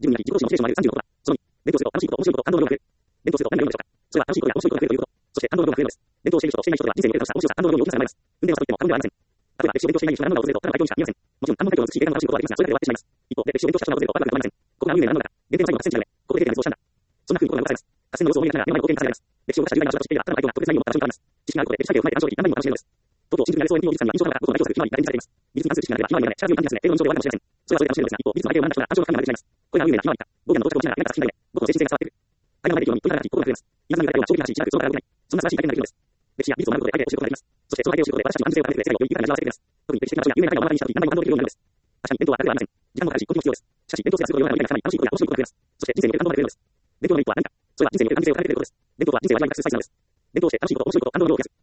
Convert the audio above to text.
自分に自己自身のモチベーションを上げる36番。その2、伝統すると楽しいこと、面白いこと、感動の部分が増える。伝統すると何が良いのでしょうか。それは楽しいことや面白いことが増えるということ。そして感動の部分が増えるのです。伝統している人としていない人では人生における楽しさ、面白さ、感動の量を大きな差があります。運転をしたと言っても過言ではありません。例えば歴史を勉強していない人が何度か訪れると、ただの愛嬌にしか見えません。もちろん、関門海峡の美しい景観が楽しいことはできますが、それだけで終わってしまいます。一方で、歴史を勉強した人が訪れると、悪くは構いません。ここが運命が何なのか、原点は最後の8センチだよね。ここで経験をしたんだ。そんな風に心が動かされます。合戦の様子を思い出しながら、目の前の光景に重ねられます。歴史を動かした重大な場所だと知っていれば、ただの愛嬌が特別な意味を持った場所に変わります。知識があることで、歴史背景を踏まえて鑑賞でき、何倍も楽しめるのです。とうとう真実になれそう演技を技術さんには印象がなかったことを代表するひまわりが展示されています。技術に関する知識があれば、ひまわりがね、力強い感じですね。程度の印象で終わるかもしれません。それはそれで楽しめるのですが、一方、技術の背景を学んだ人が、鑑賞の神に学んでしまいます。これが運命のひまわりか。僕の精神性が伝わってくる。愛が生まれているように、問いからなき、心が増えます。皆さんに言われたような衝撃な話、しなく、そのから動けない。そんな素晴らしい体験ができるのです。歴史や技術を学ぶことで相手を知ることができます。そして、その相手を知ることで、私たちの安全性を兼ねて世界をより豊かに味わわせてくれます。特に歴史的な場所や有名な絵画を目の当たりにしたとき、何倍も感動できるようになるのです。確かに、伝統は楽ではありません。時間もかかるし、根気も必要です。しかし、伝統性がすることで世の中の楽しいことや面白いことが増えます。そして、人生における感動が増えるのです。伝統のメリットは何か。それは人生における関係性を兼ねてくれることです。伝統は人生を味わい尽くすサイズなのです。伝統をして楽しいこと、面白いこと、感動の量を増やす。